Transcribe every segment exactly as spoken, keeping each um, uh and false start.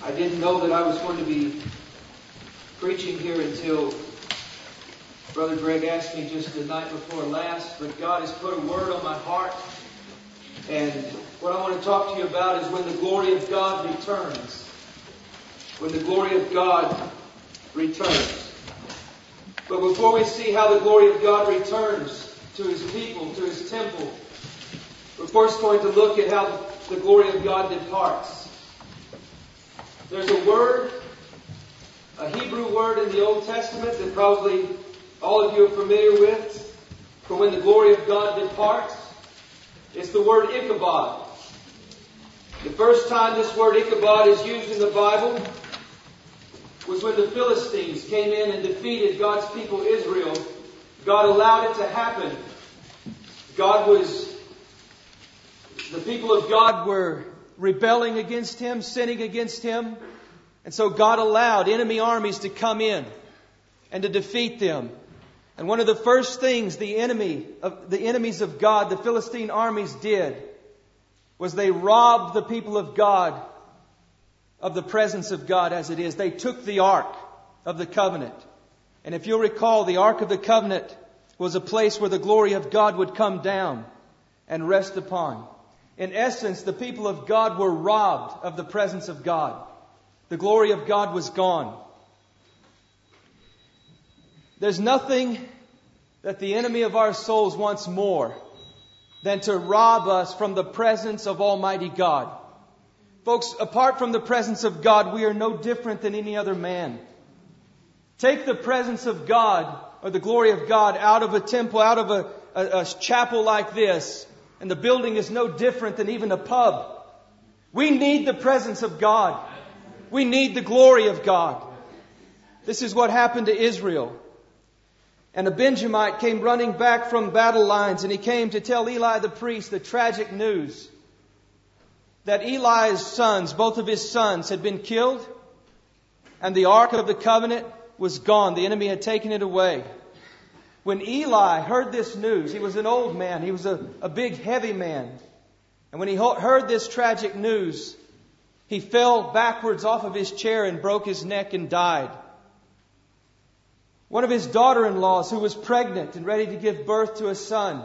I didn't know that I was going to be preaching here until Brother Greg asked me just the night before last, but God has put a word on my heart. And what I want to talk to you about is when the glory of God returns. When the glory of God returns. But before we see how the glory of God returns to His people, to His temple, we're first going to look at how the glory of God departs. There's a word, a Hebrew word in the Old Testament that probably all of you are familiar with for when the glory of God departs. It's the word Ichabod. The first time this word Ichabod is used in the Bible was when the Philistines came in and defeated God's people Israel. God allowed it to happen. God was, the people of God were rebelling against Him, sinning against Him. And so God allowed enemy armies to come in and to defeat them. And one of the first things the enemy of the enemies of God, the Philistine armies, did was they robbed the people of God of the presence of God as it is. They took the Ark of the Covenant. And if you'll recall, the Ark of the Covenant was a place where the glory of God would come down and rest upon. In essence, the people of God were robbed of the presence of God. The glory of God was gone. There's nothing that the enemy of our souls wants more than to rob us from the presence of Almighty God. Folks, apart from the presence of God, we are no different than any other man. Take the presence of God or the glory of God out of a temple, out of a, a, a chapel like this, and the building is no different than even a pub. We need the presence of God. We need the glory of God. This is what happened to Israel. And a Benjamite came running back from battle lines, and he came to tell Eli the priest the tragic news that Eli's sons, both of his sons, had been killed, and the Ark of the Covenant was gone. The enemy had taken it away. When Eli heard this news, he was an old man. He was a, a big, heavy man. And when he heard this tragic news, he fell backwards off of his chair and broke his neck and died. One of his daughter-in-laws, who was pregnant and ready to give birth to a son,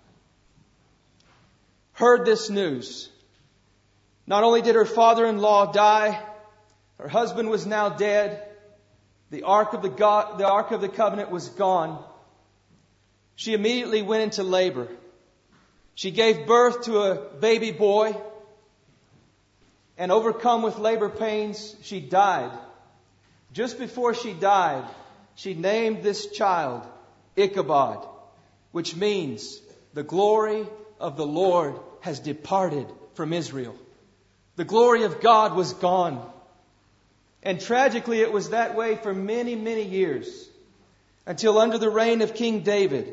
heard this news. Not only did her father-in-law die, her husband was now dead. The Ark of the God, the Ark of the Covenant was gone. She immediately went into labor. She gave birth to a baby boy, and overcome with labor pains, she died. Just before she died, she named this child Ichabod, which means the glory of the Lord has departed from Israel. The glory of God was gone. And tragically, it was that way for many, many years, until under the reign of King David,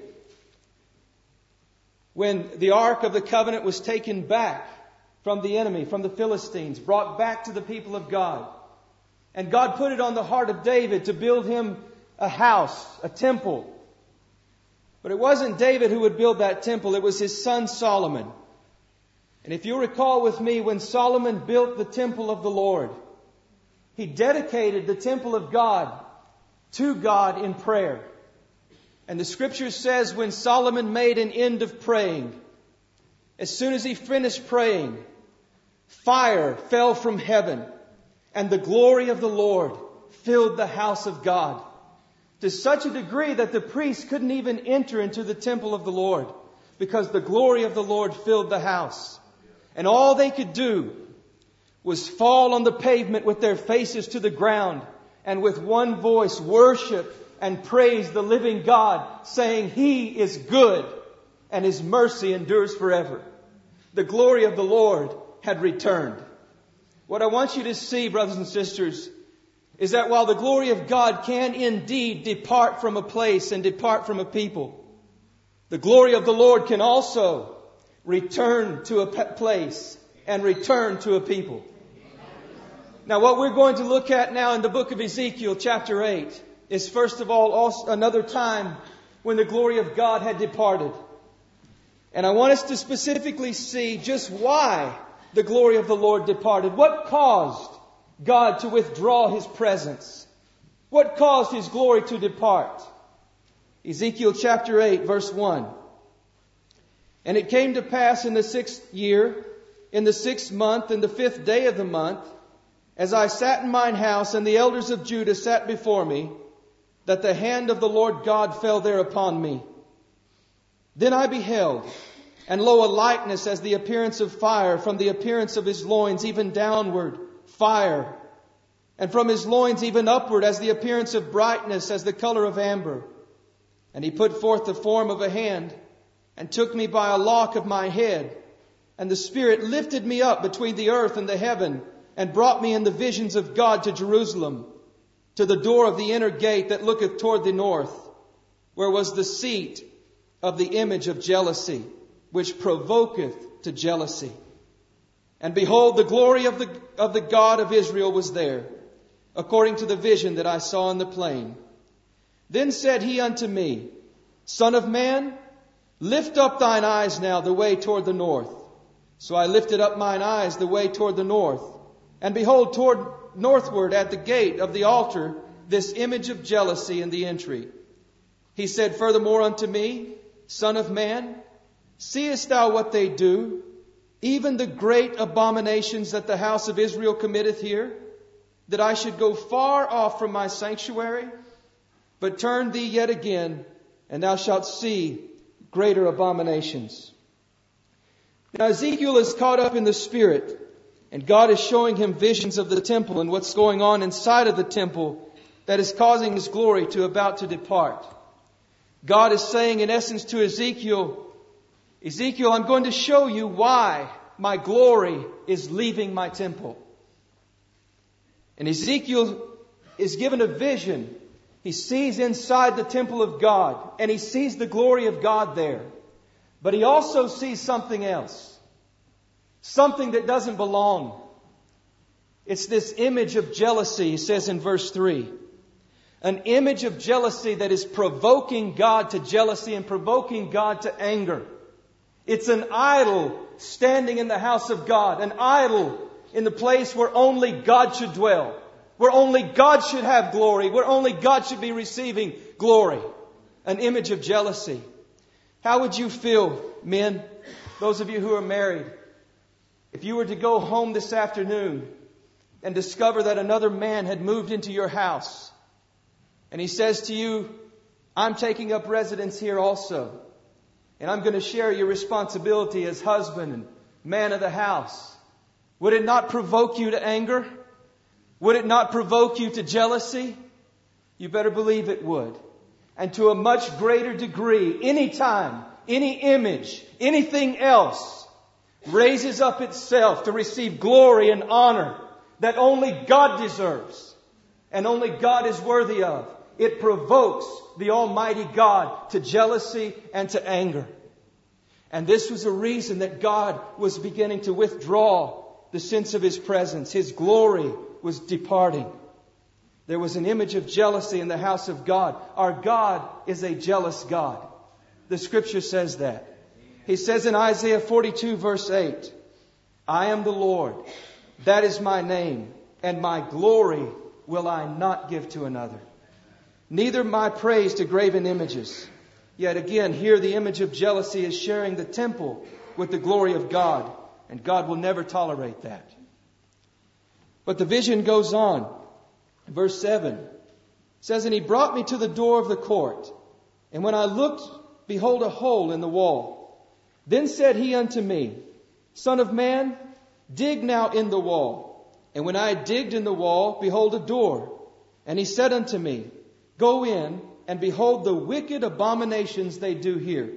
when the Ark of the Covenant was taken back from the enemy, from the Philistines, brought back to the people of God. And God put it on the heart of David to build him a house, a temple. But it wasn't David who would build that temple, it was his son Solomon. And if you recall with me, when Solomon built the temple of the Lord, he dedicated the temple of God to God in prayer. And the Scripture says when Solomon made an end of praying, as soon as he finished praying, fire fell from heaven, and the glory of the Lord filled the house of God, to such a degree that the priests couldn't even enter into the temple of the Lord, because the glory of the Lord filled the house. And all they could do was fall on the pavement with their faces to the ground, and with one voice worship and praise the living God, saying, He is good, and His mercy endures forever. The glory of the Lord had returned. What I want you to see, brothers and sisters, is that while the glory of God can indeed depart from a place and depart from a people, the glory of the Lord can also return to a place and return to a people. Now, what we're going to look at now in the book of Ezekiel, chapter eight, is first of all also another time when the glory of God had departed. And I want us to specifically see just why the glory of the Lord departed. What caused God to withdraw His presence? What caused His glory to depart? Ezekiel chapter eight, verse one. And it came to pass in the sixth year, in the sixth month, in the fifth day of the month, as I sat in mine house, and the elders of Judah sat before me, that the hand of the Lord God fell there upon me. Then I beheld, and lo, a likeness as the appearance of fire, from the appearance of his loins even downward, fire. And from his loins even upward, as the appearance of brightness, as the color of amber. And he put forth the form of a hand, and took me by a lock of my head. And the Spirit lifted me up between the earth and the heaven, and brought me in the visions of God to Jerusalem, to the door of the inner gate that looketh toward the north, where was the seat of the image of jealousy, which provoketh to jealousy. And behold, the glory of the, of the God of Israel was there, according to the vision that I saw in the plain. Then said he unto me, Son of man, lift up thine eyes now the way toward the north. So I lifted up mine eyes the way toward the north. And behold, toward northward at the gate of the altar, this image of jealousy in the entry. He said furthermore unto me, Son of man, seest thou what they do, even the great abominations that the house of Israel committeth here, that I should go far off from my sanctuary? But turn thee yet again, and thou shalt see greater abominations. Now Ezekiel is caught up in the Spirit, and God is showing him visions of the temple and what's going on inside of the temple that is causing His glory to about to depart. God is saying in essence to Ezekiel, Ezekiel, I'm going to show you why my glory is leaving my temple. And Ezekiel is given a vision. He sees inside the temple of God, and he sees the glory of God there. But he also sees something else. Something that doesn't belong. It's this image of jealousy, he says in verse three. An image of jealousy that is provoking God to jealousy and provoking God to anger. It's an idol standing in the house of God. An idol in the place where only God should dwell. Where only God should have glory. Where only God should be receiving glory. An image of jealousy. How would you feel, men, those of you who are married, if you were to go home this afternoon and discover that another man had moved into your house, and he says to you, I'm taking up residence here also, and I'm going to share your responsibility as husband and man of the house? Would it not provoke you to anger? Would it not provoke you to jealousy? You better believe it would. And to a much greater degree, anytime, any image, anything else raises up itself to receive glory and honor that only God deserves and only God is worthy of, it provokes the Almighty God to jealousy and to anger. And this was a reason that God was beginning to withdraw the sense of His presence. His glory was departing. There was an image of jealousy in the house of God. Our God is a jealous God. The Scripture says that. He says in Isaiah forty-two verse eight, I am the Lord, that is my name, and my glory will I not give to another. Neither my praise to graven images. Yet again, here the image of jealousy is sharing the temple with the glory of God, and God will never tolerate that. But the vision goes on. Verse seven says, And he brought me to the door of the court, and when I looked, behold, a hole in the wall. Then said he unto me, Son of man, dig now in the wall. And when I had digged in the wall, behold, a door. And he said unto me, Go in, and behold the wicked abominations they do here.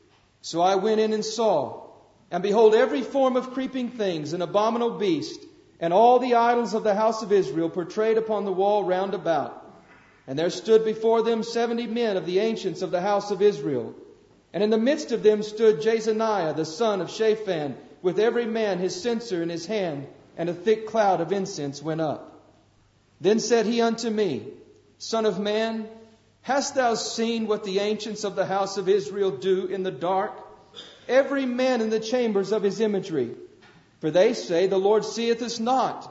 So I went in and saw, and behold, every form of creeping things, an abominable beast, and all the idols of the house of Israel portrayed upon the wall round about. And there stood before them seventy men of the ancients of the house of Israel. And in the midst of them stood Jezaniah, the son of Shaphan, with every man his censer in his hand, and a thick cloud of incense went up. Then said he unto me, Son of man, hast thou seen what the ancients of the house of Israel do in the dark? Every man in the chambers of his imagery. For they say, The Lord seeth us not.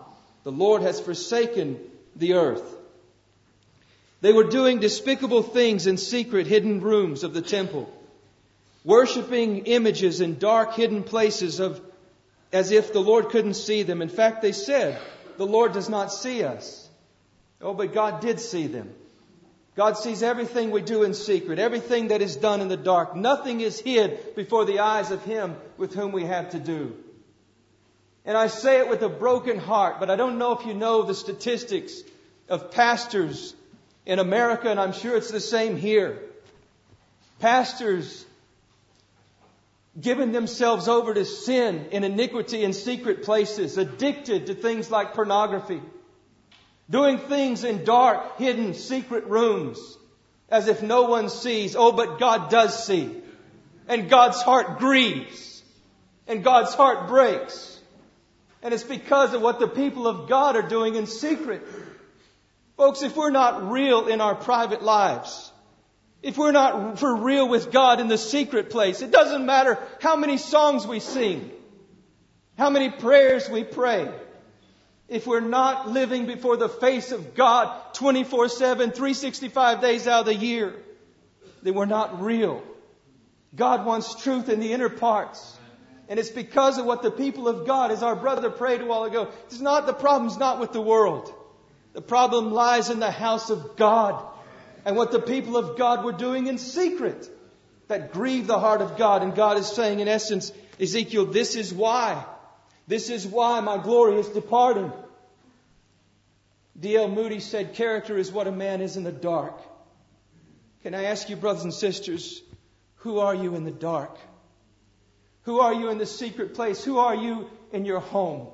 The Lord has forsaken the earth. They were doing despicable things in secret, hidden rooms of the temple, worshiping images in dark, hidden places of as if the Lord couldn't see them. In fact, they said, the Lord does not see us. Oh, but God did see them. God sees everything we do in secret, everything that is done in the dark. Nothing is hid before the eyes of Him with whom we have to do. And I say it with a broken heart, but I don't know if you know the statistics of pastors in America, and I'm sure it's the same here. Pastors giving themselves over to sin and iniquity in secret places, addicted to things like pornography, doing things in dark, hidden, secret rooms, as if no one sees. Oh, but God does see. And God's heart grieves. And God's heart breaks. And it's because of what the people of God are doing in secret. Folks, if we're not real in our private lives, if we're not for real with God in the secret place, it doesn't matter how many songs we sing, how many prayers we pray. If we're not living before the face of God twenty-four seven, three hundred sixty-five days out of the year, then we're not real. God wants truth in the inner parts. And it's because of what the people of God, as our brother prayed a while ago, it's not, the problem's not with the world. The problem lies in the house of God and what the people of God were doing in secret that grieved the heart of God. And God is saying, in essence, Ezekiel, this is why. This is why my glory is departing. D L Moody said, character is what a man is in the dark. Can I ask you, brothers and sisters, who are you in the dark? Who are you in the secret place? Who are you in your home?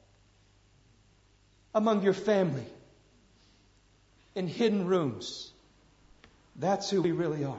Among your family? In hidden rooms? That's who we really are.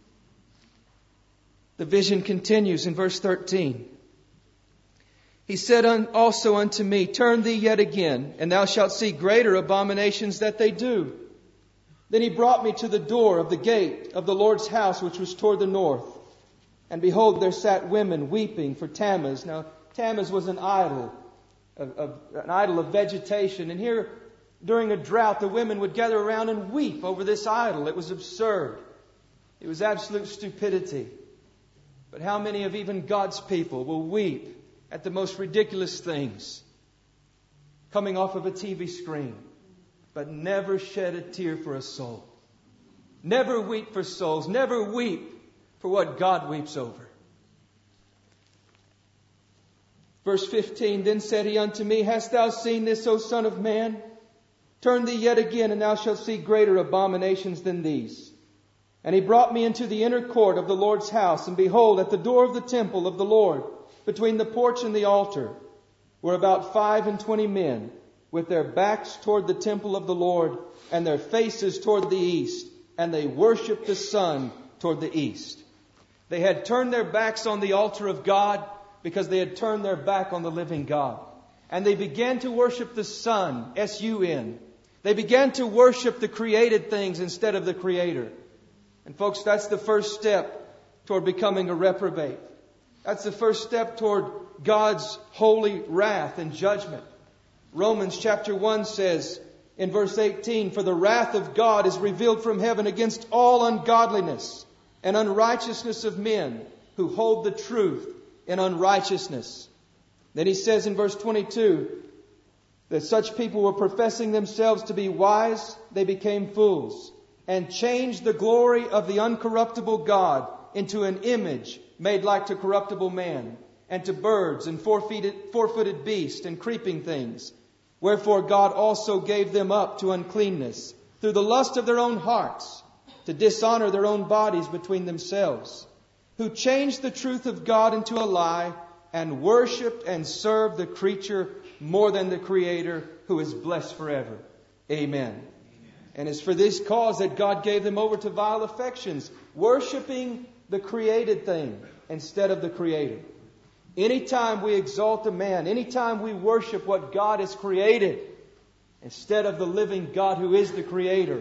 The vision continues in verse thirteen. He said also unto me, turn thee yet again, and thou shalt see greater abominations that they do. Then he brought me to the door of the gate of the Lord's house, which was toward the north. And behold, there sat women weeping for Tammuz. Now, Tammuz was an idol, of, of, an idol of vegetation. And here, during a drought, the women would gather around and weep over this idol. It was absurd. It was absolute stupidity. But how many of even God's people will weep at the most ridiculous things coming off of a T V screen, but never shed a tear for a soul? Never weep for souls. Never weep for what God weeps over. Verse fifteen, then said he unto me, hast thou seen this, O son of man? Turn thee yet again, and thou shalt see greater abominations than these. And he brought me into the inner court of the Lord's house, and behold, at the door of the temple of the Lord, between the porch and the altar, were about five and twenty men, with their backs toward the temple of the Lord, and their faces toward the east, and they worshipped the sun toward the east. They had turned their backs on the altar of God because they had turned their back on the living God. And they began to worship the sun, S U N. They began to worship the created things instead of the Creator. And folks, that's the first step toward becoming a reprobate. That's the first step toward God's holy wrath and judgment. Romans chapter one says in verse eighteen, for the wrath of God is revealed from heaven against all ungodliness and unrighteousness of men who hold the truth in unrighteousness. Then he says in verse twenty-two that such people were professing themselves to be wise, they became fools, and changed the glory of the uncorruptible God into an image made like to corruptible man, and to birds and four-footed, four-footed beasts and creeping things. Wherefore God also gave them up to uncleanness through the lust of their own hearts, to dishonor their own bodies between themselves, who changed the truth of God into a lie, and worshipped and served the creature more than the Creator, who is blessed forever. Amen. Amen. And it's for this cause that God gave them over to vile affections, worshipping the created thing instead of the Creator. Anytime we exalt a man, anytime we worship what God has created instead of the living God who is the Creator,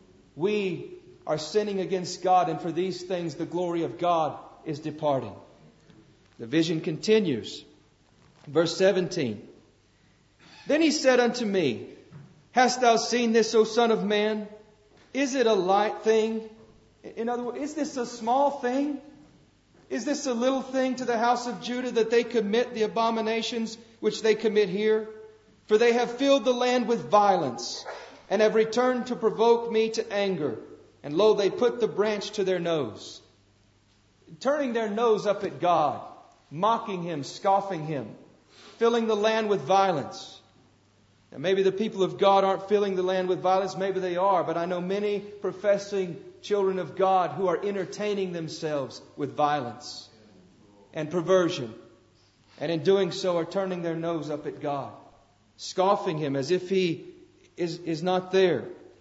we are sinning against God, and for these things the glory of God is departing. The vision continues. Verse seventeen. Then he said unto me, Hast thou seen this, O son of man? Is it a light thing? In other words, is this a small thing? Is this a little thing to the house of Judah that they commit the abominations which they commit here? For they have filled the land with violence, and have returned to provoke me to anger. And lo, they put the branch to their nose. Turning their nose up at God, mocking Him, scoffing Him, filling the land with violence. Now, maybe the people of God aren't filling the land with violence. Maybe they are. But I know many professing children of God who are entertaining themselves with violence and perversion. And in doing so are turning their nose up at God, scoffing Him as if He is, is not there.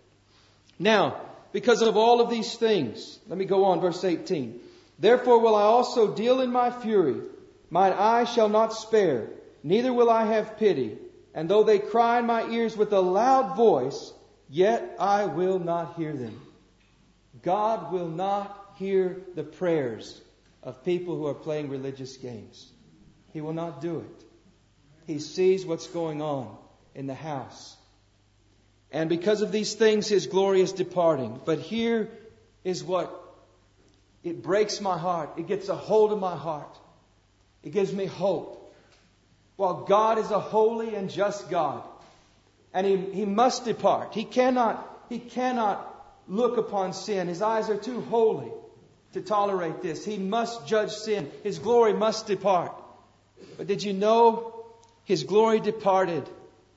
Now, because of all of these things, let me go on, verse eighteen. Therefore will I also deal in my fury. Mine eye shall not spare, neither will I have pity. And though they cry in my ears with a loud voice, yet I will not hear them. God will not hear the prayers of people who are playing religious games. He will not do it. He sees what's going on in the house. And because of these things, His glory is departing. But here is what, it breaks my heart. It gets a hold of my heart. It gives me hope. While God is a holy and just God, and He, he must depart. He cannot, He cannot look upon sin. His eyes are too holy to tolerate this. He must judge sin. His glory must depart. But did you know His glory departed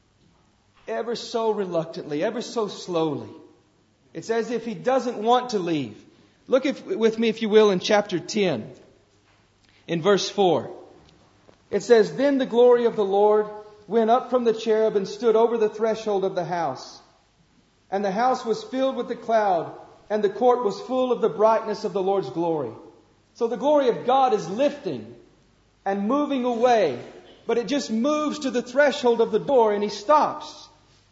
ever so reluctantly, ever so slowly? It's as if He doesn't want to leave. Look if, with me, if you will, in chapter ten, in verse four. It says, Then the glory of the Lord went up from the cherub and stood over the threshold of the house. And the house was filled with the cloud, and the court was full of the brightness of the Lord's glory. So the glory of God is lifting and moving away, but it just moves to the threshold of the door and He stops.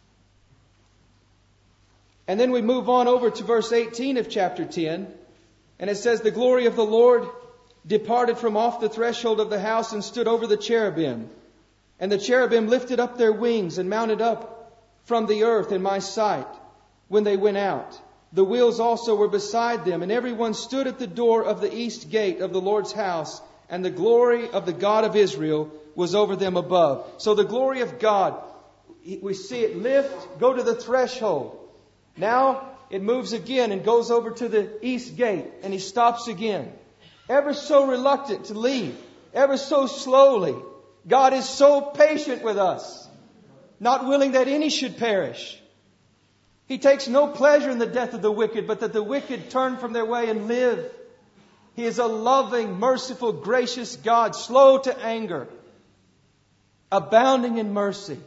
And then we move on over to verse eighteen of chapter ten, and it says, The glory of the Lord departed from off the threshold of the house and stood over the cherubim. And the cherubim lifted up their wings and mounted up from the earth in my sight when they went out. The wheels also were beside them, and everyone stood at the door of the east gate of the Lord's house, and the glory of the God of Israel was over them above. So the glory of God, we see it lift, go to the threshold. Now it moves again and goes over to the east gate, and He stops again. Ever so reluctant to leave, ever so slowly. God is so patient with us, not willing that any should perish. He takes no pleasure in the death of the wicked, but that the wicked turn from their way and live. He is a loving, merciful, gracious God, slow to anger, abounding in mercy.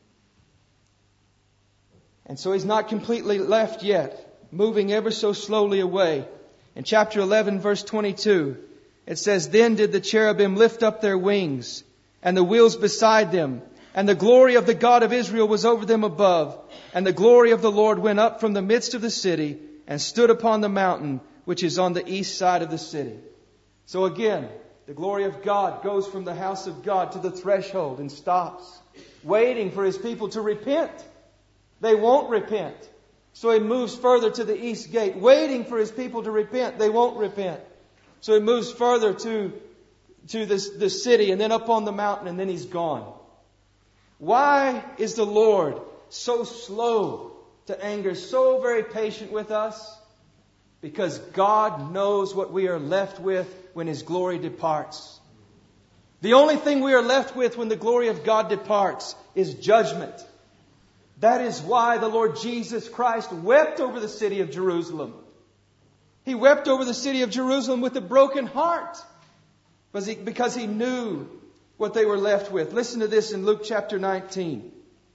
And so He's not completely left yet, moving ever so slowly away. In chapter eleven, verse twenty-two, it says, Then did the cherubim lift up their wings, and the wheels beside them, and the glory of the God of Israel was over them above. And the glory of the Lord went up from the midst of the city, and stood upon the mountain, which is on the east side of the city. So again, the glory of God goes from the house of God to the threshold and stops, waiting for His people to repent. They won't repent. So He moves further to the east gate, waiting for His people to repent. They won't repent. So He moves further to, to this, the city, and then up on the mountain, and then He's gone. Why is the Lord so slow to anger, so very patient with us? Because God knows what we are left with when His glory departs. The only thing we are left with when the glory of God departs is judgment. That is why the Lord Jesus Christ wept over the city of Jerusalem. He wept over the city of Jerusalem with a broken heart, because He knew what they were left with. Listen to this in Luke chapter nineteen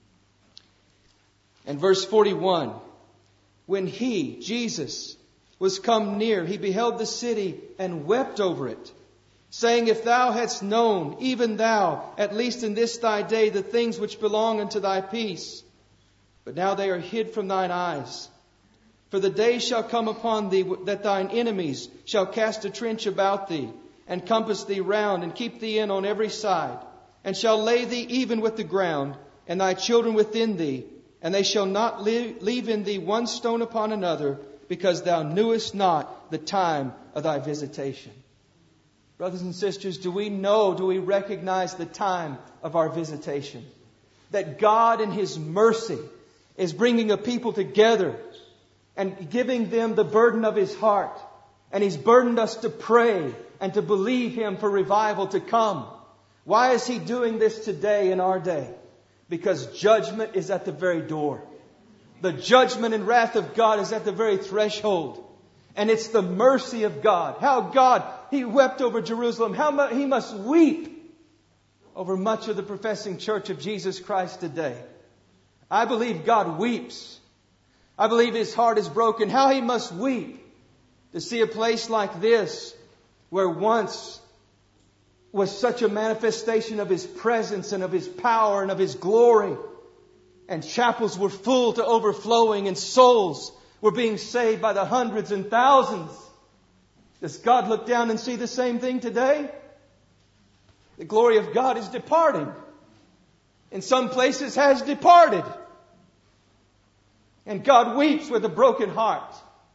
and verse forty-one. When He, Jesus, was come near, He beheld the city and wept over it, saying, If thou hadst known, even thou, at least in this thy day, the things which belong unto thy peace, but now they are hid from thine eyes. For the day shall come upon thee that thine enemies shall cast a trench about thee, and compass thee round, and keep thee in on every side, and shall lay thee even with the ground, and thy children within thee, and they shall not leave, leave in thee one stone upon another, because thou knewest not the time of thy visitation. Brothers and sisters, do we know, do we recognize the time of our visitation? That God in His mercy is bringing a people together and giving them the burden of His heart. And He's burdened us to pray and to believe Him for revival to come. Why is He doing this today in our day? Because judgment is at the very door. The judgment and wrath of God is at the very threshold. And it's the mercy of God. How God, He wept over Jerusalem. How mu- He must weep over much of the professing church of Jesus Christ today. I believe God weeps. I believe His heart is broken. How He must weep to see a place like this, where once was such a manifestation of His presence and of His power and of His glory. And chapels were full to overflowing, and souls were being saved by the hundreds and thousands. Does God look down and see the same thing today? The glory of God is departing. In some places has departed. And God weeps with a broken heart.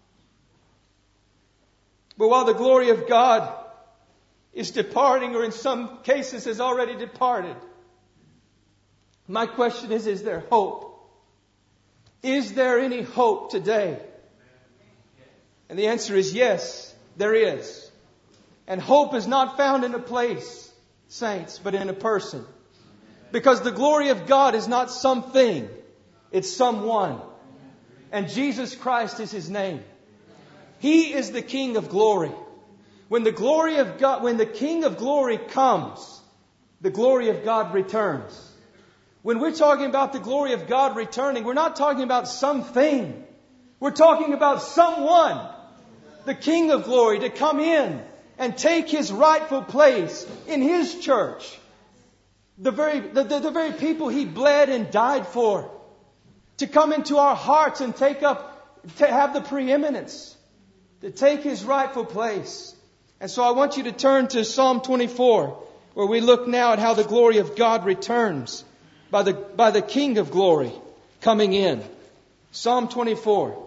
But while the glory of God is departing, or in some cases has already departed, my question is, is there hope? Is there any hope today? And the answer is yes, there is. And hope is not found in a place, saints, but in a person. Because the glory of God is not something, it's someone. And Jesus Christ is His name. He is the King of glory. When the glory of God, when the King of glory comes, the glory of God returns. When we're talking about the glory of God returning, we're not talking about something. We're talking about someone, the King of glory, to come in and take His rightful place in His church. The very, the, the, the very people He bled and died for. To come into our hearts and take up, to have the preeminence. To take His rightful place. And so I want you to turn to Psalm twenty-four, where we look now at how the glory of God returns by the, by the King of glory coming in. Psalm twenty-four.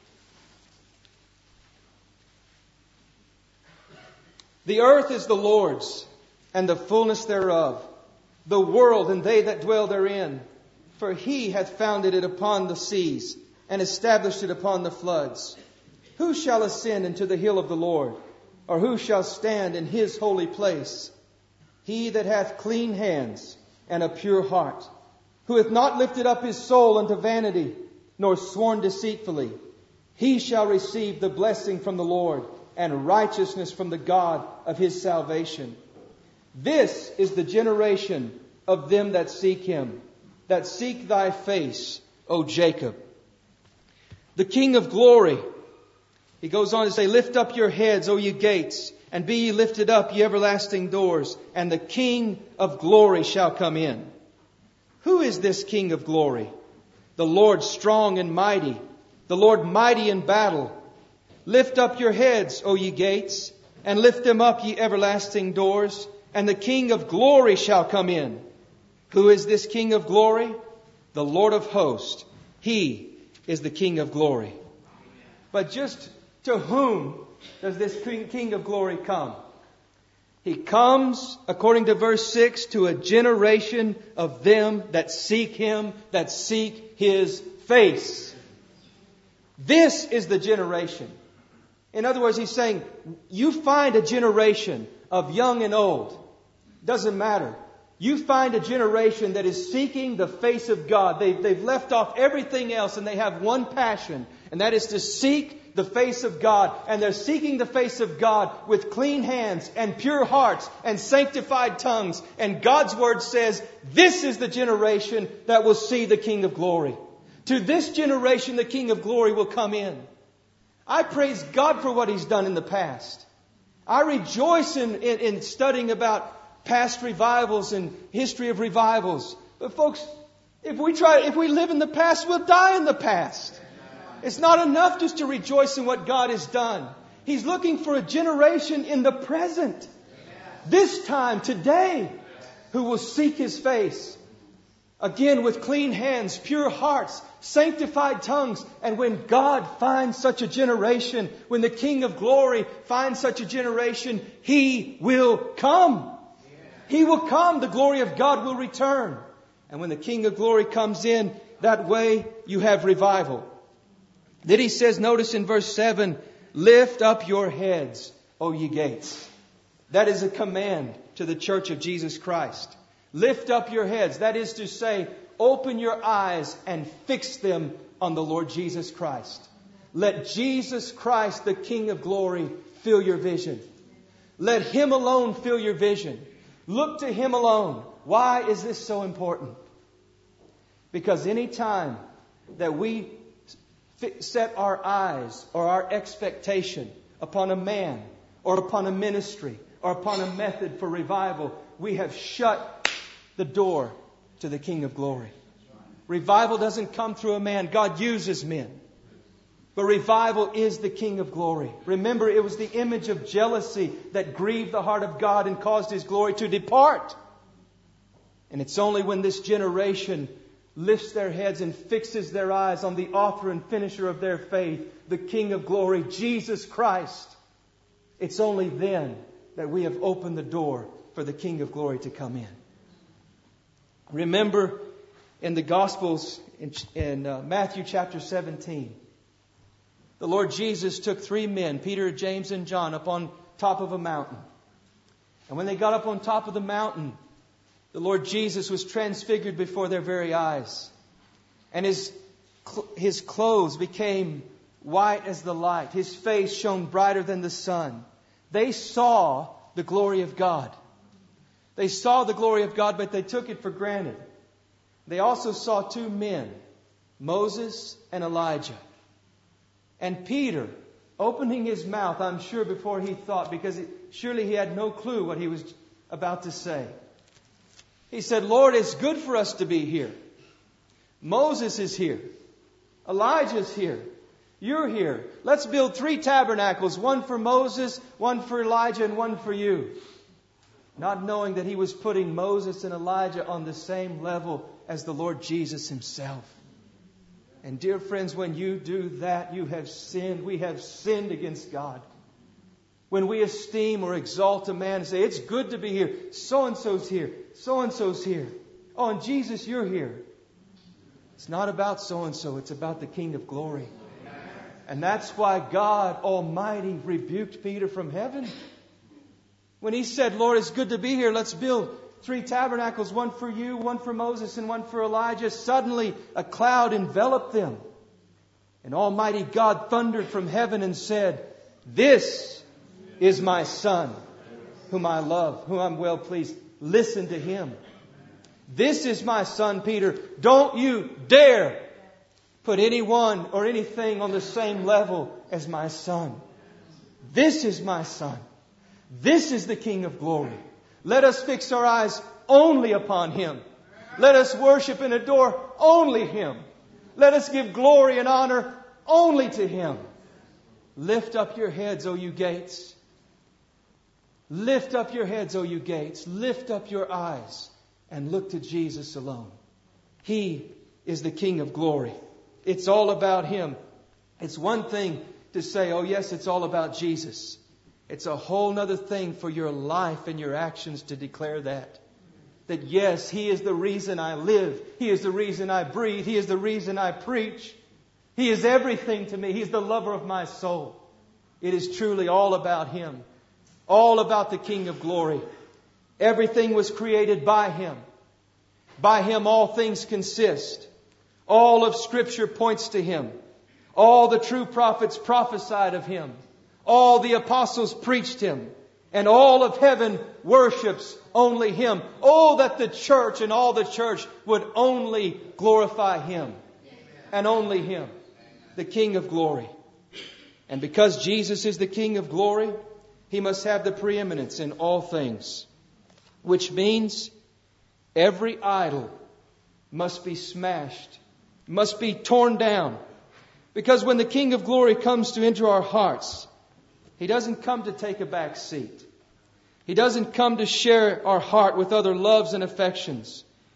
The earth is the Lord's, and the fullness thereof, the world and they that dwell therein. For He hath founded it upon the seas, and established it upon the floods. Who shall ascend into the hill of the Lord? Or who shall stand in His holy place? He that hath clean hands and a pure heart, who hath not lifted up his soul unto vanity, nor sworn deceitfully, he shall receive the blessing from the Lord, and righteousness from the God of his salvation. This is the generation of them that seek Him, that seek Thy face, O Jacob. The King of glory, He goes on to say, lift up your heads, O ye gates, and be ye lifted up, ye everlasting doors, and the King of glory shall come in. Who is this King of glory? The Lord strong and mighty, the Lord mighty in battle. Lift up your heads, O ye gates, and lift them up, ye everlasting doors, and the King of glory shall come in. Who is this King of glory? The Lord of hosts. He is the King of glory. But just to whom does this King of glory come? He comes, according to verse six, to a generation of them that seek Him, that seek His face. This is the generation. In other words, He's saying, you find a generation of young and old. Doesn't matter. You find a generation that is seeking the face of God. They've, they've left off everything else, and they have one passion, and that is to seek the face of God. And they're seeking the face of God with clean hands and pure hearts and sanctified tongues. And God's Word says, this is the generation that will see the King of glory. To this generation, the King of glory will come in. I praise God for what He's done in the past. I rejoice in, in, in studying about past revivals and history of revivals. But folks, if we try, if we live in the past, we'll die in the past. It's not enough just to rejoice in what God has done. He's looking for a generation in the present, this time, today, who will seek His face. Again, with clean hands, pure hearts, sanctified tongues. And when God finds such a generation, when the King of Glory finds such a generation, He will come. He will come. The glory of God will return. And when the King of Glory comes in, that way you have revival. Then He says, notice in verse seven, lift up your heads, O ye gates. That is a command to the church of Jesus Christ. Lift up your heads. That is to say, open your eyes and fix them on the Lord Jesus Christ. Let Jesus Christ, the King of Glory, fill your vision. Let Him alone fill your vision. Look to Him alone. Why is this so important? Because any time that we set our eyes or our expectation upon a man or upon a ministry or upon a method for revival, we have shut the door to the King of Glory. Revival doesn't come through a man. God uses men. But revival is the King of Glory. Remember, it was the image of jealousy that grieved the heart of God and caused His glory to depart. And it's only when this generation lifts their heads and fixes their eyes on the author and finisher of their faith, the King of Glory, Jesus Christ. It's only then that we have opened the door for the King of Glory to come in. Remember in the Gospels, in, in uh, Matthew chapter seventeen, the Lord Jesus took three men, Peter, James, and John, up on top of a mountain. And when they got up on top of the mountain, the Lord Jesus was transfigured before their very eyes. And His, his clothes became white as the light. His face shone brighter than the sun. They saw the glory of God. They saw the glory of God, but they took it for granted. They also saw two men, Moses and Elijah. And Peter, opening his mouth, I'm sure before he thought, because it, surely he had no clue what he was about to say. He said, Lord, it's good for us to be here. Moses is here. Elijah's here. You're here. Let's build three tabernacles, one for Moses, one for Elijah, and one for you. Not knowing that he was putting Moses and Elijah on the same level as the Lord Jesus Himself. And dear friends, when you do that, you have sinned. We have sinned against God. When we esteem or exalt a man and say, it's good to be here. So-and-so's here. So-and-so's here. Oh, and Jesus, you're here. It's not about so-and-so. It's about the King of Glory. And that's why God Almighty rebuked Peter from heaven. When he said, Lord, it's good to be here. Let's build three tabernacles, one for you, one for Moses, and one for Elijah. Suddenly a cloud enveloped them. And Almighty God thundered from heaven and said, this is my Son, whom I love, whom I'm well pleased. Listen to Him. This is my Son, Peter. Don't you dare put anyone or anything on the same level as my Son. This is my Son. This is the King of Glory. Let us fix our eyes only upon Him. Let us worship and adore only Him. Let us give glory and honor only to Him. Lift up your heads, O you gates. Lift up your heads, O you gates. Lift up your eyes and look to Jesus alone. He is the King of Glory. It's all about Him. It's one thing to say, oh yes, it's all about Jesus. It's a whole other thing for your life and your actions to declare that. That yes, He is the reason I live. He is the reason I breathe. He is the reason I preach. He is everything to me. He's the lover of my soul. It is truly all about Him. All about the King of Glory. Everything was created by Him. By Him all things consist. All of Scripture points to Him. All the true prophets prophesied of Him. All the apostles preached Him. And all of heaven worships only Him. Oh, that the church and all the church would only glorify Him. And only Him. The King of Glory. And because Jesus is the King of Glory, He must have the preeminence in all things. Which means every idol must be smashed. Must be torn down. Because when the King of Glory comes to enter our hearts, He doesn't come to take a back seat. He doesn't come to share our heart with other loves and affections.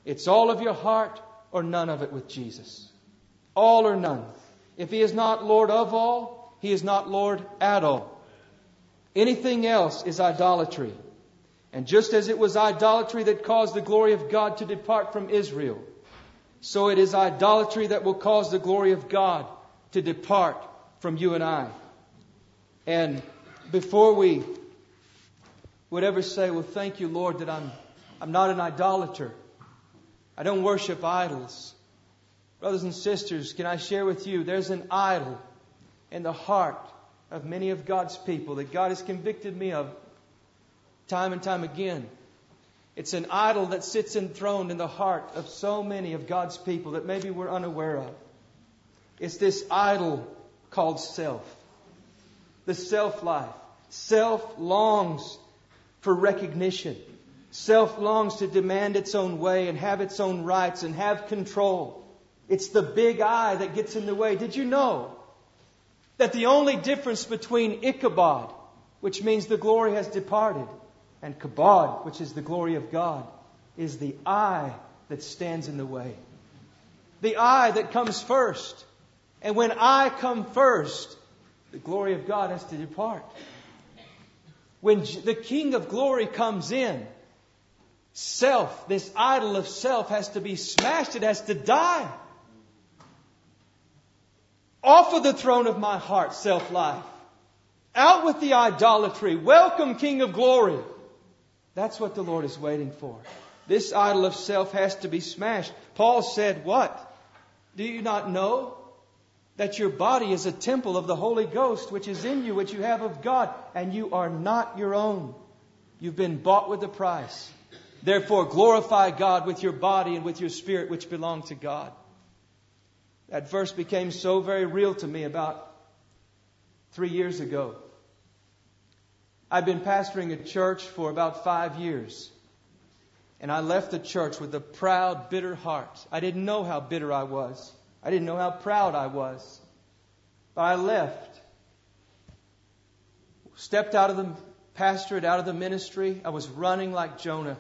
It's all of your heart or none of it with Jesus. All or none. If He is not Lord of all, He is not Lord at all. Anything else is idolatry. And just as it was idolatry that caused the glory of God to depart from Israel, so it is idolatry that will cause the glory of God to depart from you and I. And before we would ever say, well, thank you, Lord, that I'm, I'm not an idolater. I don't worship idols. Brothers and sisters, can I share with you, there's an idol in the heart of many of God's people that God has convicted me of time and time again. It's an idol that sits enthroned in the heart of so many of God's people that maybe we're unaware of. It's this idol called self. The self-life. Self longs for recognition. Self longs to demand its own way and have its own rights and have control. It's the big I that gets in the way. Did you know that the only difference between Ichabod, which means the glory has departed, and Kabod, which is the glory of God, is the I that stands in the way. The I that comes first. And when I come first, the glory of God has to depart. When the King of glory comes in, self, this idol of self, has to be smashed. It has to die. Off of the throne of my heart, self-life. Out with the idolatry. Welcome, King of glory. That's what the Lord is waiting for. This idol of self has to be smashed. Paul said, what? Do you not know that your body is a temple of the Holy Ghost, which is in you, which you have of God, and you are not your own? You've been bought with a price. Therefore, glorify God with your body and with your spirit, which belong to God. That verse became so very real to me about three years ago. I've been pastoring a church for about five years. And I left the church with a proud, bitter heart. I didn't know how bitter I was. I didn't know how proud I was. But I left. Stepped out of the pastorate, out of the ministry. I was running like Jonah.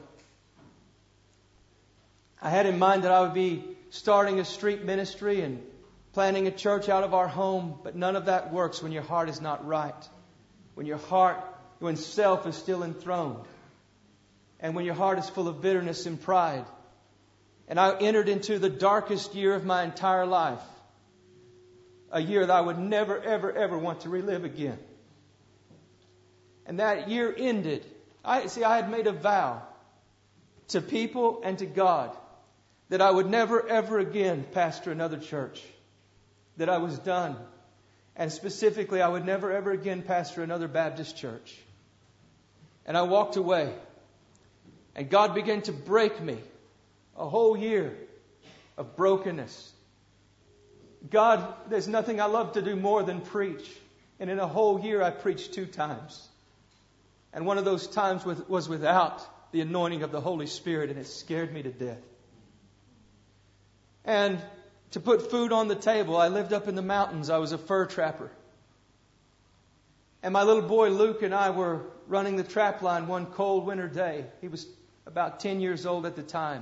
I had in mind that I would be starting a street ministry and planning a church out of our home. But none of that works when your heart is not right. When your heart, when self is still enthroned. And when your heart is full of bitterness and pride. And I entered into the darkest year of my entire life. A year that I would never, ever, ever want to relive again. And that year ended. I see, I had made a vow to people and to God that I would never, ever again pastor another church. That I was done. And specifically, I would never, ever again pastor another Baptist church. And I walked away. And God began to break me. A whole year of brokenness. God, there's nothing I love to do more than preach. And in a whole year, I preached two times. And one of those times was without the anointing of the Holy Spirit, and it scared me to death. And to put food on the table, I lived up in the mountains. I was a fur trapper. And my little boy Luke and I were running the trap line one cold winter day. He was about ten years old at the time.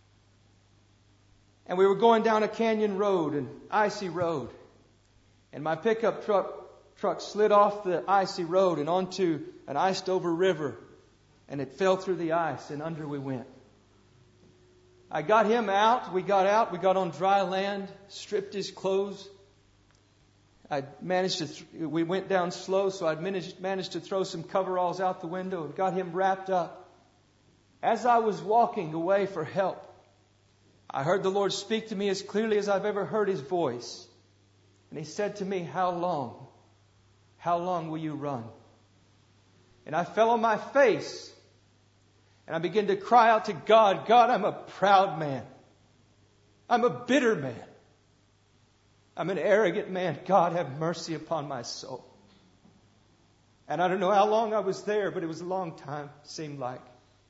And we were going down a canyon road, an icy road. And my pickup truck truck slid off the icy road and onto an iced over river. And it fell through the ice, and under we went. I got him out. We got out. We got on dry land, stripped his clothes. I managed to, th- we went down slow, so I managed, managed to throw some coveralls out the window and got him wrapped up. As I was walking away for help, I heard the Lord speak to me as clearly as I've ever heard His voice. And He said to me, how long? How long will you run? And I fell on my face. And I began to cry out to God, God, I'm a proud man. I'm a bitter man. I'm an arrogant man. God, have mercy upon my soul. And I don't know how long I was there, but it was a long time, it seemed like.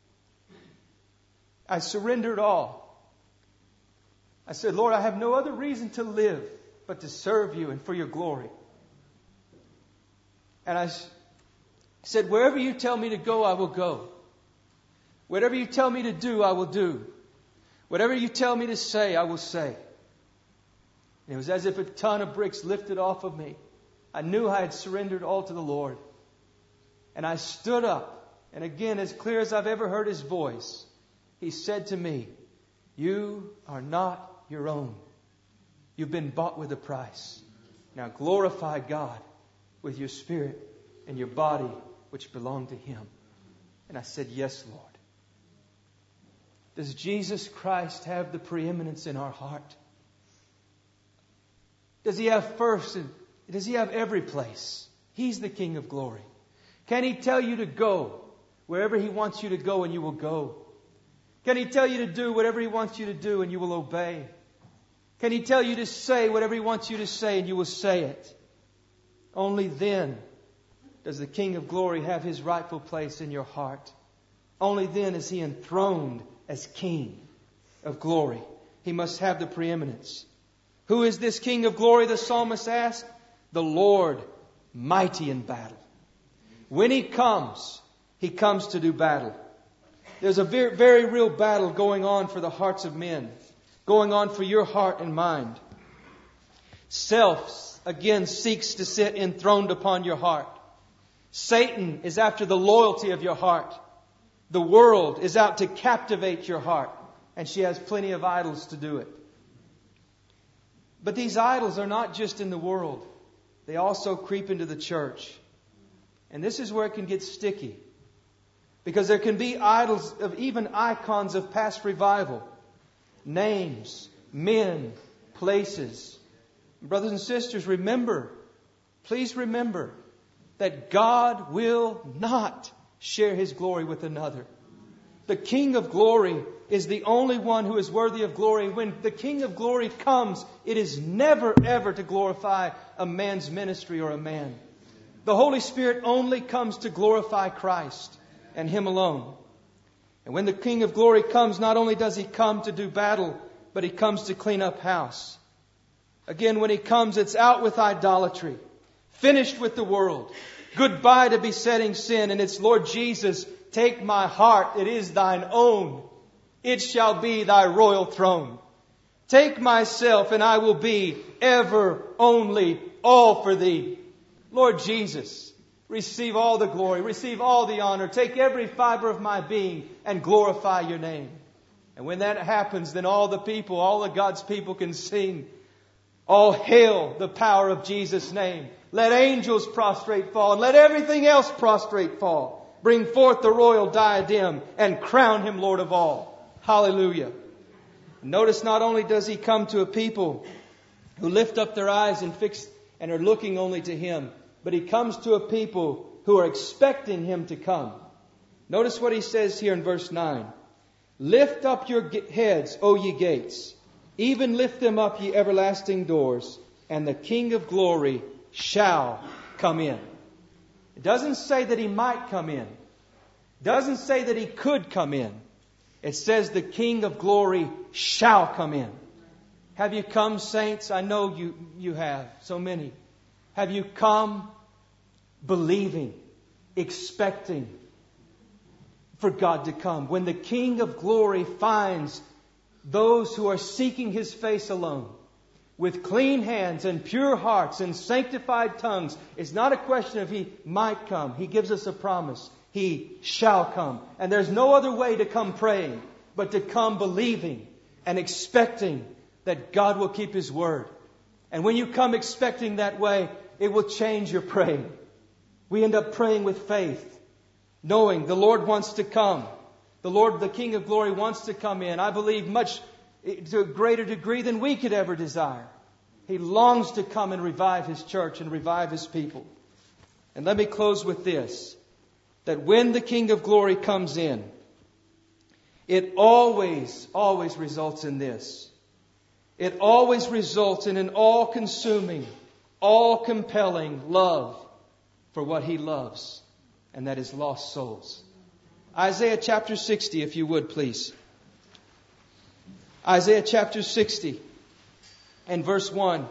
I surrendered all. I said, Lord, I have no other reason to live but to serve you and for your glory. And I said, wherever you tell me to go, I will go. Whatever you tell me to do, I will do. Whatever you tell me to say, I will say. And it was as if a ton of bricks lifted off of me. I knew I had surrendered all to the Lord. And I stood up. And again, as clear as I've ever heard His voice, He said to me, "You are not your own. You've been bought with a price. Now glorify God with your spirit and your body, which belong to Him." And I said, "Yes, Lord." Does Jesus Christ have the preeminence in our heart? Does He have first? And does He have every place? He's the King of glory. Can He tell you to go wherever He wants you to go and you will go? Can He tell you to do whatever He wants you to do and you will obey? Can He tell you to say whatever He wants you to say and you will say it? Only then does the King of glory have His rightful place in your heart. Only then is He enthroned as King of glory. He must have the preeminence. Who is this King of glory, the psalmist asked? The Lord, mighty in battle. When He comes, He comes to do battle. There's a very, very real battle going on for the hearts of men. Going on for your heart and mind. Self, again, seeks to sit enthroned upon your heart. Satan is after the loyalty of your heart. The world is out to captivate your heart. And she has plenty of idols to do it. But these idols are not just in the world. They also creep into the church. And this is where it can get sticky. Because there can be idols of even icons of past revival. Names, men, places. Brothers and sisters, remember, please remember that God will not share His glory with another. The King of glory is the only one who is worthy of glory. When the King of glory comes, it is never ever to glorify a man's ministry or a man. The Holy Spirit only comes to glorify Christ and Him alone. And when the King of glory comes, not only does He come to do battle, but He comes to clean up house. Again, when He comes, it's out with idolatry. Finished with the world. Goodbye to besetting sin. And it's, "Lord Jesus, take my heart. It is Thine own. It shall be Thy royal throne. Take myself and I will be ever, only, all for Thee." Lord Jesus, receive all the glory. Receive all the honor. Take every fiber of my being and glorify Your name. And when that happens, then all the people, all of God's people can sing, "All hail the power of Jesus' name. Let angels prostrate fall, and let everything else prostrate fall. Bring forth the royal diadem and crown Him Lord of all." Hallelujah. Notice not only does He come to a people who lift up their eyes and fix and are looking only to Him, but He comes to a people who are expecting Him to come. Notice what He says here in verse nine. "Lift up your heads, O ye gates. Even lift them up, ye everlasting doors, and the King of glory shall come in." It doesn't say that He might come in. It doesn't say that He could come in. It says the King of glory shall come in. Have you come, saints? I know you, you have, so many. Have you come believing, expecting for God to come? When the King of glory finds those who are seeking His face alone, with clean hands and pure hearts and sanctified tongues, it's not a question of He might come. He gives us a promise. He shall come. And there's no other way to come praying but to come believing and expecting that God will keep His word. And when you come expecting that way, it will change your praying. We end up praying with faith, knowing the Lord wants to come. The Lord, the King of glory, wants to come in. I believe much to a greater degree than we could ever desire. He longs to come and revive His church and revive His people. And let me close with this. That when the King of glory comes in, it always, always results in this. It always results in an all-consuming, all-compelling love for what He loves. And that is lost souls. Isaiah chapter sixty, if you would, please. Isaiah chapter sixty and verse one.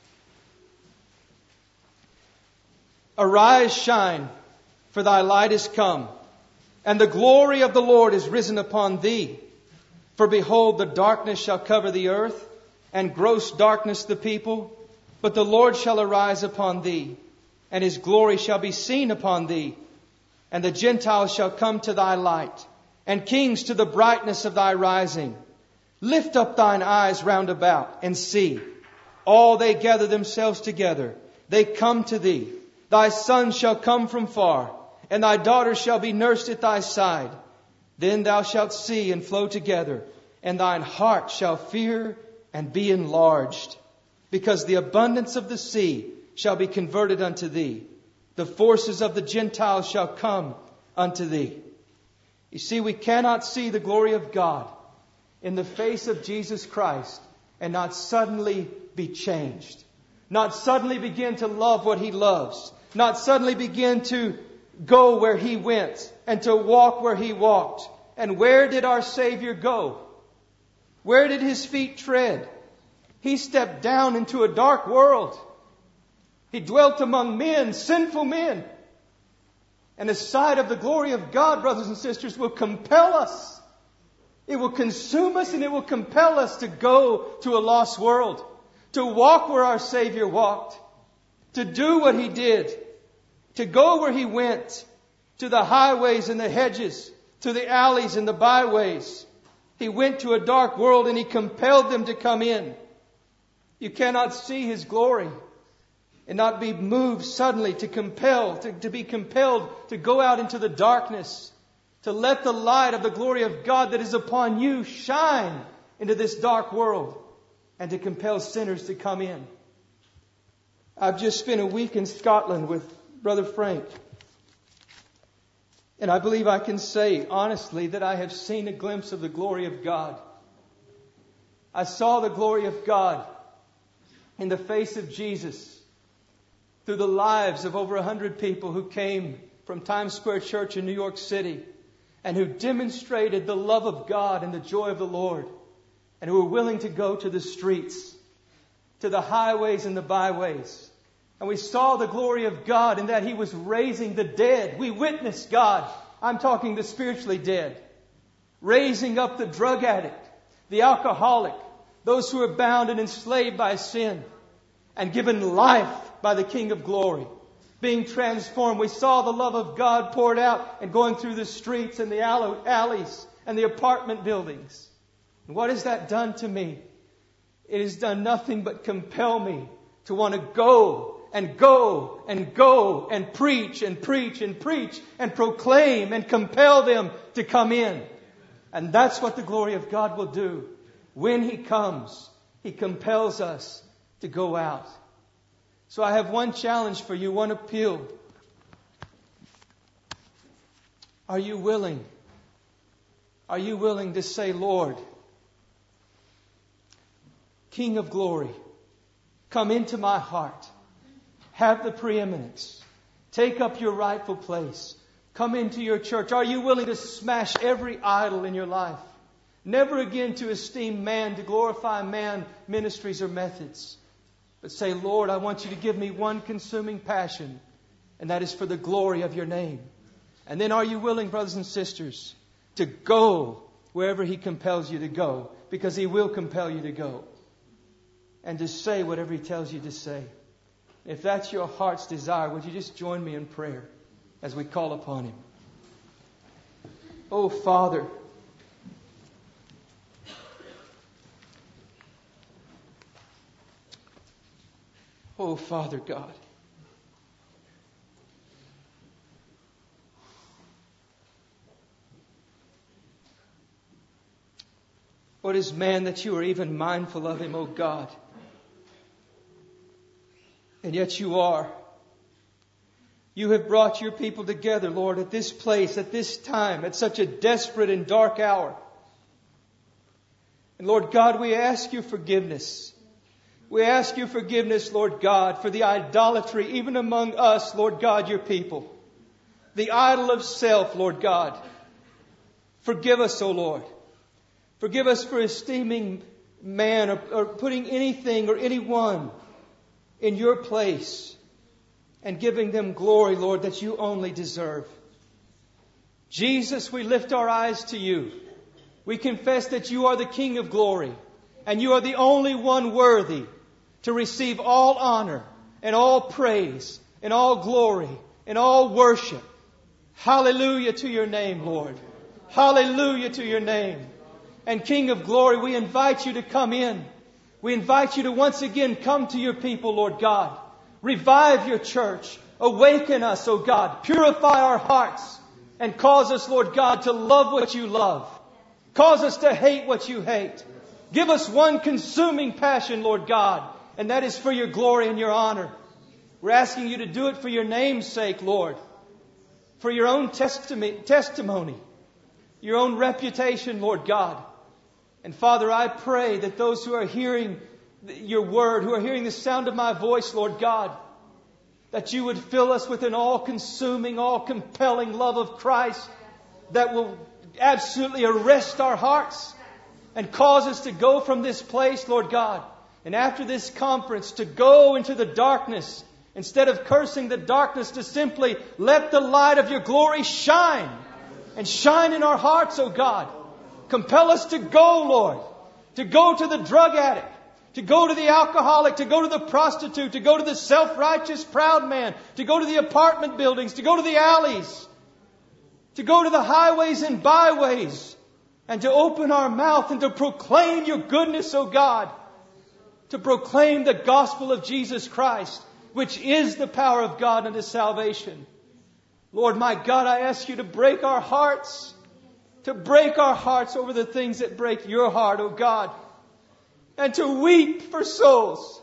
"Arise, shine, for thy light is come, and the glory of the Lord is risen upon thee. For behold, the darkness shall cover the earth, and gross darkness the people. But the Lord shall arise upon thee, and His glory shall be seen upon thee. And the Gentiles shall come to thy light, and kings to the brightness of thy rising. Lift up thine eyes round about, and see. All they gather themselves together. They come to thee. Thy sons shall come from far, and thy daughters shall be nursed at thy side. Then thou shalt see and flow together, and thine heart shall fear and be enlarged. Because the abundance of the sea shall be converted unto thee. The forces of the Gentiles shall come unto thee. You see, we cannot see the glory of God in the face of Jesus Christ and not suddenly be changed. Not suddenly begin to love what He loves. Not suddenly begin to go where He went and to walk where He walked. And where did our Savior go? Where did His feet tread? He stepped down into a dark world. He dwelt among men, sinful men. And the sight of the glory of God, brothers and sisters, will compel us. It will consume us and it will compel us to go to a lost world. To walk where our Savior walked. To do what He did. To go where He went. To the highways and the hedges. To the alleys and the byways. He went to a dark world and He compelled them to come in. You cannot see His glory and not be moved suddenly to compel, to, to be compelled to go out into the darkness, to let the light of the glory of God that is upon you shine into this dark world and to compel sinners to come in. I've just spent a week in Scotland with Brother Frank. And I believe I can say honestly that I have seen a glimpse of the glory of God. I saw the glory of God in the face of Jesus through the lives of over a hundred people who came from Times Square Church in New York City and who demonstrated the love of God and the joy of the Lord and who were willing to go to the streets, to the highways and the byways. And we saw the glory of God in that He was raising the dead. We witnessed God. I'm talking the spiritually dead. Raising up the drug addict, the alcoholic, those who are bound and enslaved by sin, and given life by the King of Glory. Being transformed. We saw the love of God poured out and going through the streets and the alleys and the apartment buildings. And what has that done to me? It has done nothing but compel me to want to go and go and go and preach and preach and preach and proclaim and compel them to come in. And that's what the glory of God will do. When He comes, He compels us to go out. So I have one challenge for you, one appeal. Are you willing? Are you willing to say, Lord, King of Glory, come into my heart. Have the preeminence. Take up your rightful place. Come into your church. Are you willing to smash every idol in your life? Never again to esteem man, to glorify man, ministries or methods. But say, Lord, I want you to give me one consuming passion, and that is for the glory of your name. And then are you willing, brothers and sisters, to go wherever He compels you to go, because He will compel you to go, and to say whatever He tells you to say. If that's your heart's desire, would you just join me in prayer as we call upon Him? Oh, Father, oh, Father God, what is man that you are even mindful of him, O God? And yet you are. You have brought your people together, Lord, at this place, at this time, at such a desperate and dark hour. And Lord God, we ask your forgiveness. We ask your forgiveness, Lord God, for the idolatry even among us, Lord God, your people. The idol of self, Lord God. Forgive us, O Lord. Forgive us for esteeming man or, or putting anything or anyone in your place and giving them glory, Lord, that you only deserve. Jesus, we lift our eyes to you. We confess that you are the King of glory, and you are the only one worthy to receive all honor and all praise and all glory and all worship. Hallelujah to your name, Lord. Hallelujah to your name. And King of glory, we invite you to come in. We invite you to once again come to your people, Lord God. Revive your church. Awaken us, O God. Purify our hearts and cause us, Lord God, to love what you love. Cause us to hate what you hate. Give us one consuming passion, Lord God, and that is for your glory and your honor. We're asking you to do it for your name's sake, Lord. For your own testami- testimony, your own reputation, Lord God. And Father, I pray that those who are hearing your word, who are hearing the sound of my voice, Lord God, that you would fill us with an all-consuming, all-compelling love of Christ that will absolutely arrest our hearts and cause us to go from this place, Lord God, and after this conference to go into the darkness. Instead of cursing the darkness, to simply let the light of your glory shine and shine in our hearts, O God. Compel us to go, Lord, to go to the drug addict, to go to the alcoholic, to go to the prostitute, to go to the self-righteous proud man, to go to the apartment buildings, to go to the alleys, to go to the highways and byways, and to open our mouth and to proclaim your goodness, O God, to proclaim the gospel of Jesus Christ, which is the power of God unto salvation. Lord, my God, I ask you to break our hearts, to break our hearts over the things that break your heart, O God, and to weep for souls.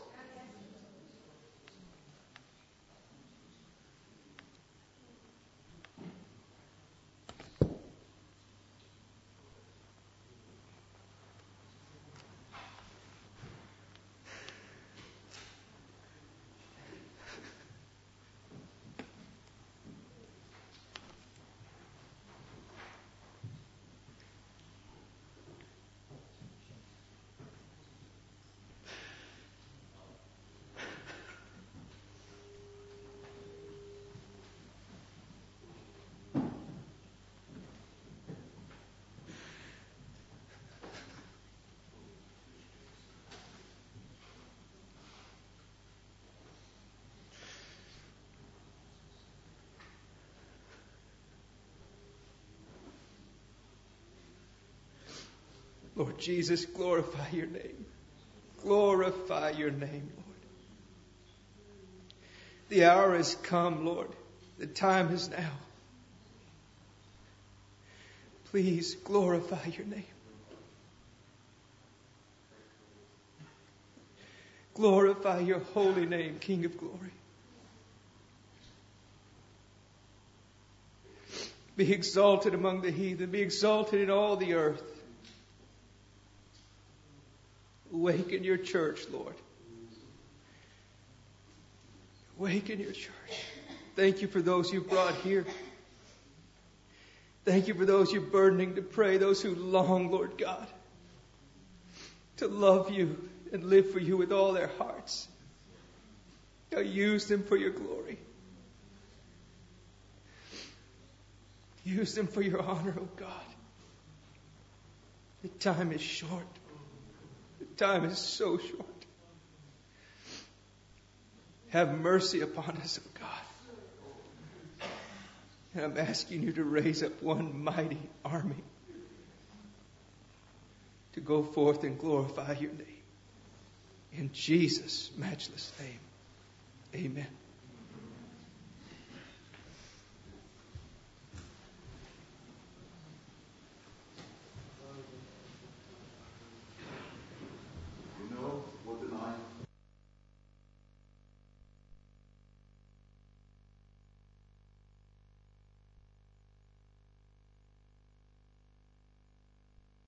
Lord Jesus, glorify your name. Glorify your name, Lord. The hour has come, Lord. The time is now. Please glorify your name. Glorify your holy name, King of glory. Be exalted among the heathen. Be exalted in all the earth. Awaken your church, Lord. Awaken your church. Thank you for those you've brought here. Thank you for those you're burdening to pray, those who long, Lord God, to love you and live for you with all their hearts. Now use them for your glory. Use them for your honor, oh God. The time is short. The time is so short. Have mercy upon us, oh God. And I'm asking you to raise up one mighty army to go forth and glorify your name. In Jesus' matchless name, amen.